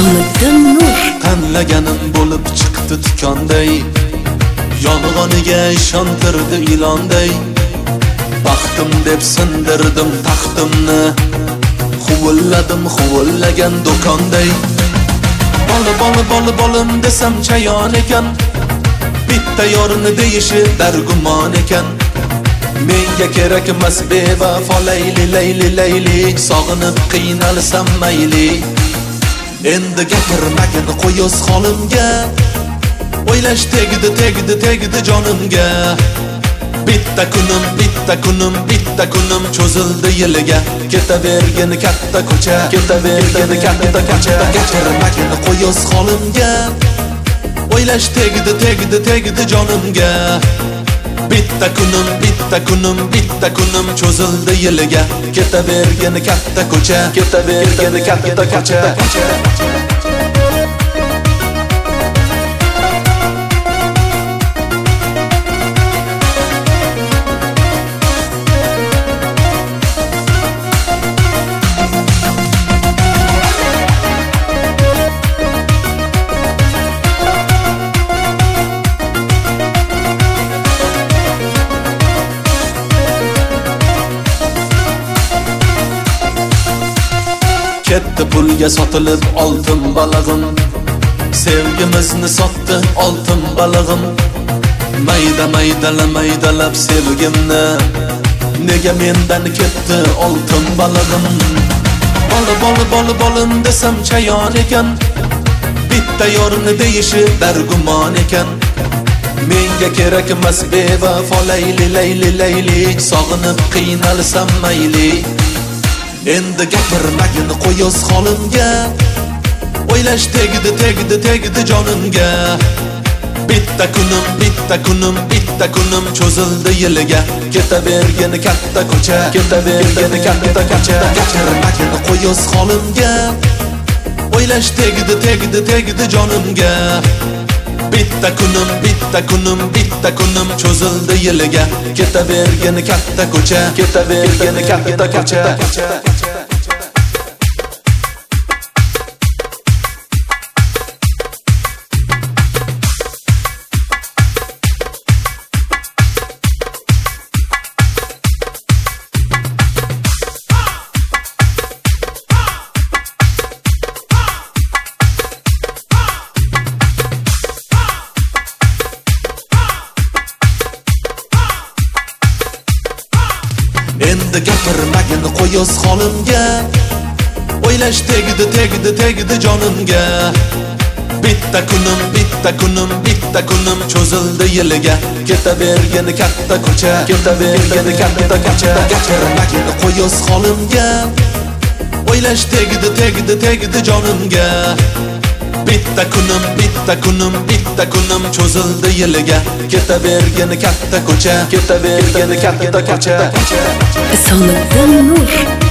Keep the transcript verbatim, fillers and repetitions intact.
Risolatdan nur tanlaganim bo'lib chiqdi tikonday, yolg'oniga ishontirdi ilonday. Baxtim deb sindirdim taxtimni, huvilladim huvillagan do'konday. Bola bola bola bolam desam chayon ekan, bitta yorini deyishi dargumon ekan. Menga kerak emas bevafo layli layli layli, sog'inib qiynalsam mayli. Endi gapirmagin qo'yos holimga, o'ylash tegdi tegdi tegdi jonimga. Bitta kunim bitta kunim bitta kunim cho'zildi yiliga, ketavergin katta ko'cha, ketavergin katta ko'cha. Gapirmagin qo'yos holimga, o'ylash tegdi tegdi tegdi jonimga. Bitta kunim bitta kunim bitta kunim cho'zildi yiliga, ketavergin katta ko'cha, ketavergin katta ko'cha. Ketdi pulga sotilib oltin balag'im, sevgimizni sotdi oltin balag'im. Mayda maydala maydalab sevgimni, nega mendan ketdi oltin balag'im. Bola bola bola bolam desam chayon ekan, bitta yorini deyishi dargumon ekan. Menga kerak emas bevafo layli layli layli, sog'inib qiynalsam mayli. Endi gapirmagin qo'yos holimga, o'ylash tegdi tegdi tegdi jonimga. Bitta kunim bitta kunim bitta kunim cho'zildi yiliga, ketavergin katta ko'cha, ketavergin katta ko'cha. Gapirmagin qo'yos holimga, o'ylash tegdi tegdi tegdi jonimga. Bitta kunim bitta kunim bitta kunim cho'zildi yiliga, ketavergin katta ko'cha, ketavergin katta ko'cha. Endi gapirmagin qo'yos holimga, o'ylash tegdi tegdi tegdi jonimga. Bitta kunim bitta kunim bitta kunim cho'zildi yiliga, ketavergin katta ko'cha, ketavergin katta ko'cha. Gapirmagin qo'yos holimga, o'ylash tegdi tegdi tegdi jonimga. Bitta kunim bitta kunim bitta kunim cho'zildi yiliga, ketavergin katta ko'cha, ketavergin katta ko'cha. Risolatdan nur